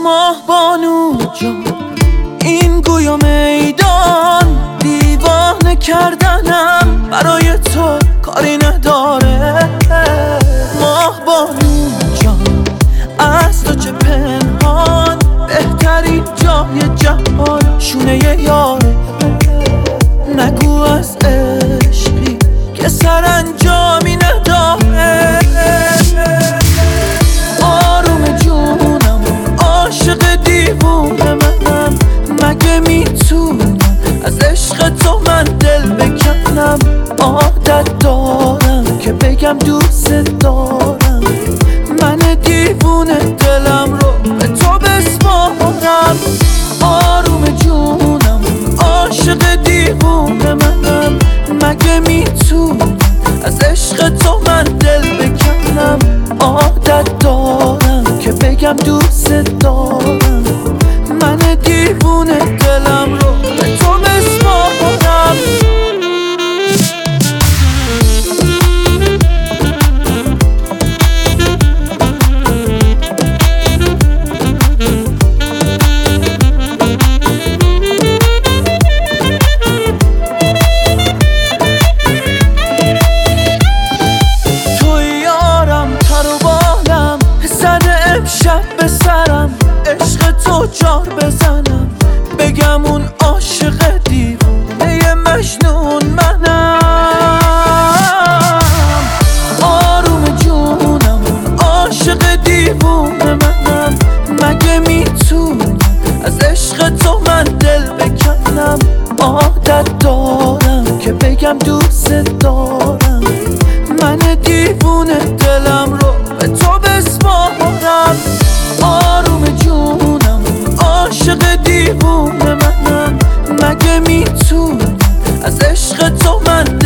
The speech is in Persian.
ماه بانو جان، این گویا میدان دیوانه کردنم برای تو کاری نداره. ماه بانو جان، از تو چه پنهان، بهترین جای جهان شونه یاره. نگو از عشقی که سرانجامی نداره. آروم جونم، عاشق دیوونه منم، مگه میتونم از عشق تو من دل بکنم؟ عادت دارم که بگم دوست دارم، من دیوونه دلم رو به تو بسپارم. آروم جونم، عاشق دیوونه منم، مگه میتونم از عشق تو من دل بکنم؟ عادت دارم که بگم دوست دارم، من دیوونه دلم رو به تو بسپارم. شب به سرم عشق تو جار بزنم، بگم اون عاشق دیوونه مجنون منم. آروم جونم، عاشق دیوونه منم، مگه میتونم از عشق تو من دل بکنم؟ عادت دارم که بگم دوست دارم، من دیوونه دلم رو به تو بسپارم. آروم جونم، عاشق دیوونه منم، مگه میتونم از عشق تو من